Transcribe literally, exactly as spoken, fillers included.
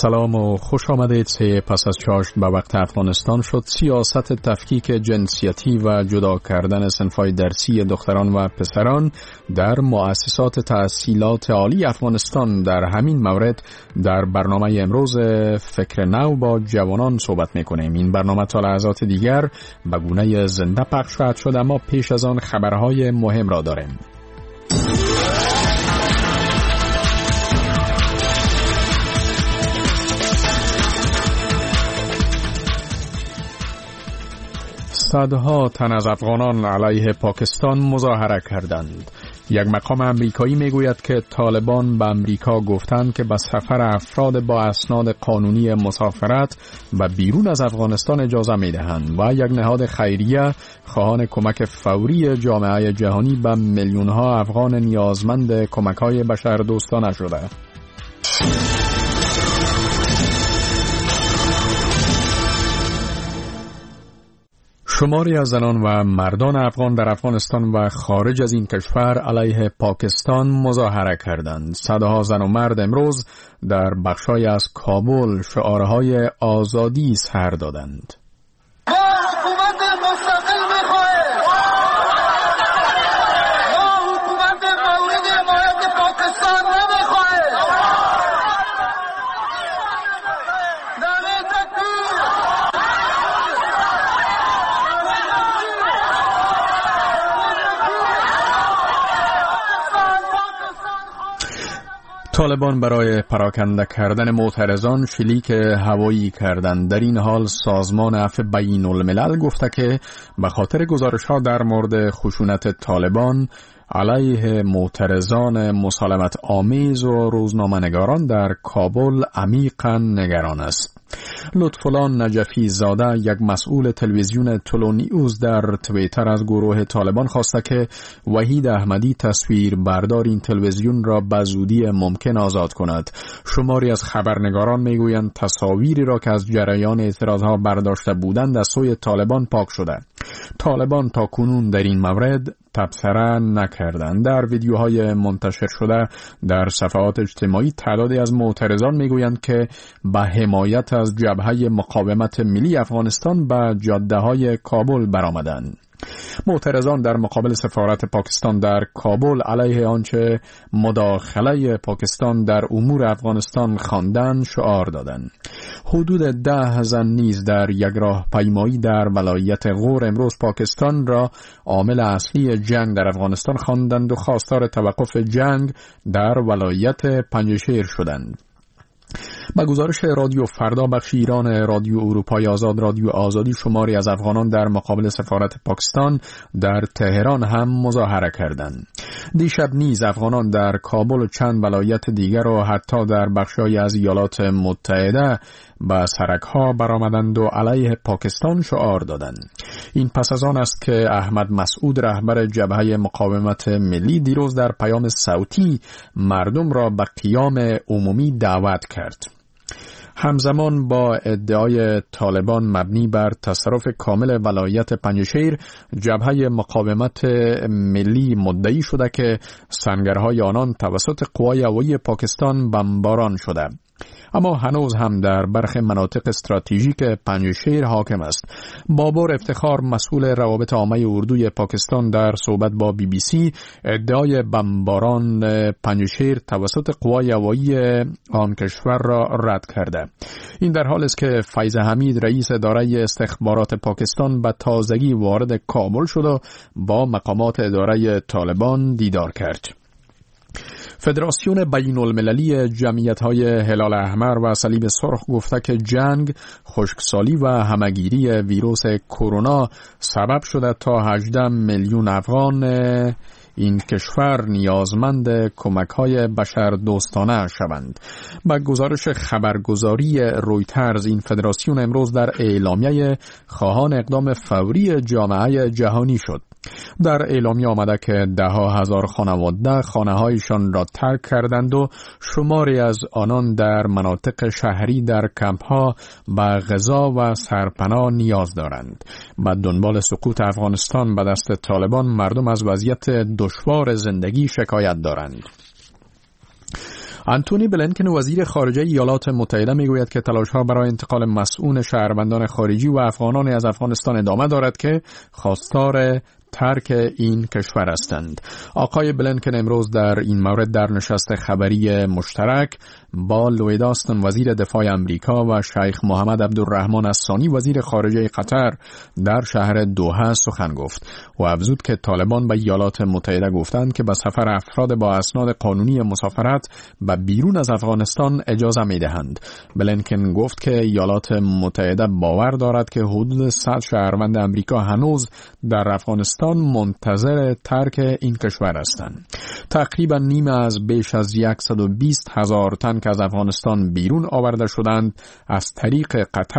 سلام و خوش آمدید. سه پس از چاشت به وقت افغانستان شد. سیاست تفکیک جنسیتی و جدا کردن صنف‌های درسی دختران و پسران در مؤسسات تحصیلات عالی افغانستان. در همین مورد در برنامه امروز فکر نو با جوانان صحبت میکنیم. این برنامه تا لحظات دیگر به گونه زنده پخش خواهد شد، اما پیش از آن خبرهای مهم را داریم. صدها تن از افغانان علیه پاکستان مظاهره کردند. یک مقام امریکایی میگوید که طالبان به امریکا گفتند که به سفر افراد با اسناد قانونی مسافرت و بیرون از افغانستان اجازه میدهند و یک نهاد خیریه خواهان کمک فوری جامعه جهانی به میلیون‌ها افغان نیازمند کمک‌های بشردوستانه شده. شماری از زنان و مردان افغان در افغانستان و خارج از این کشور علیه پاکستان مظاهره کردند. صدها زن و مرد امروز در بخشای از کابل شعارهای آزادی سر دادند. طالبان برای پراکنده کردن معترضان شلیک هوایی کردند. در این حال سازمان عفو بین الملل گفته که به خاطر گزارش‌ها در مورد خشونت طالبان علیه معترضان مسالمت آمیز و روزنامه‌نگاران در کابل عمیقاً نگران است. لطفالله نجفی زاده، یک مسئول تلویزیون تلو نیوز، در توییتر از گروه طالبان خواسته که وحید احمدی تصویر بردار این تلویزیون را به زودی ممکن آزاد کند. شماری از خبرنگاران میگویند تصاویری را که از جریان اعتراضها برداشته بودند از سوی طالبان پاک شده. طالبان تا کنون در این مورد تبصره نکردند. در ویدیوهای منتشر شده در صفحات اجتماعی تعدادی از معترضان میگویند که به حمایت از جبهه مقاومت ملی افغانستان به جاده‌های کابل برآمدند. معترضان در مقابل سفارت پاکستان در کابل علیه آنچه مداخله پاکستان در امور افغانستان خواندند شعار دادند. حدود ده زن نیز در یک راهپیمایی در ولایت غور امروز پاکستان را عامل اصلی جنگ در افغانستان خواندند و خواستار توقف جنگ در ولایت پنجشیر شدند. با گزارش رادیو فردا بخش ایران رادیو اروپای آزاد رادیو آزادی، شماری از افغانان در مقابل سفارت پاکستان در تهران هم مظاهره کردند. دیشب نیز افغانان در کابل و چند ولایت دیگر و حتی در بخش‌های از ایالات متحده به سرک‌ها برآمدند و علیه پاکستان شعار دادند. این پس از آن است که احمد مسعود، رهبر جبهه مقاومت ملی، دیروز در پیام صوتی مردم را به قیام عمومی دعوت کرد. همزمان با ادعای طالبان مبنی بر تصرف کامل ولایت پنجشیر، جبهه مقاومت ملی مدعی شده که سنگرهای آنان توسط قوای هوایی پاکستان بمباران شده. اما هنوز هم در برخی مناطق استراتژیک پنجشیر حاکم است. بابر افتخار، مسئول روابط عامه اردوی پاکستان، در صحبت با بی بی سی ادعای بمباران پنجشیر توسط قوای هوایی آن کشور را رد کرده. این در حالی است که فیض حمید، رئیس اداره استخبارات پاکستان، به تازگی وارد کابل شد و با مقامات اداره طالبان دیدار کرد. فدراسیون بین المللی جمعیت‌های هلال احمر و صلیب سرخ گفته که جنگ، خشکسالی و همه‌گیری ویروس کرونا سبب شده تا هجده میلیون افغان این کشور نیازمند کمک‌های بشردوستانه شوند. با گزارش خبرگزاری رویترز، این فدراسیون امروز در اعلامیه خواهان اقدام فوری جامعه جهانی شد. در اعلامیه آمده که ده ها هزار خانواده خانه‌هایشان را ترک کردند و شماری از آنان در مناطق شهری در کمپ‌ها به غذا و سرپناه نیاز دارند. بعد دنبال سقوط افغانستان به دست طالبان، مردم از وضعیت دشوار زندگی شکایت دارند. آنتونی بلینکن وزیر خارجه ایالات متحده میگوید که تلاش‌ها برای انتقال مسئول شهروندان خارجی و افغانان از افغانستان ادامه دارد که خواستار ترک این کشور هستند. آقای بلینکن امروز در این مورد در نشست خبری مشترک با لوید آستن وزیر دفاع امریکا و شیخ محمد عبدالرحمن الثانی وزیر خارجه قطر در شهر دوحه سخن گفت و افزود که طالبان به ایالات متحده گفتند که به سفر افراد با اسناد قانونی مسافرت به بیرون از افغانستان اجازه میدهند. بلینکن گفت که ایالات متحده باور دارد که حدود صد شهروند امریکا هنوز در افغانستان منتظر ترک این کشور هستند. تقریبا نیمه از بیش از صد و بیست هزار تن که از افغانستان بیرون آورده شدند از طریق قطر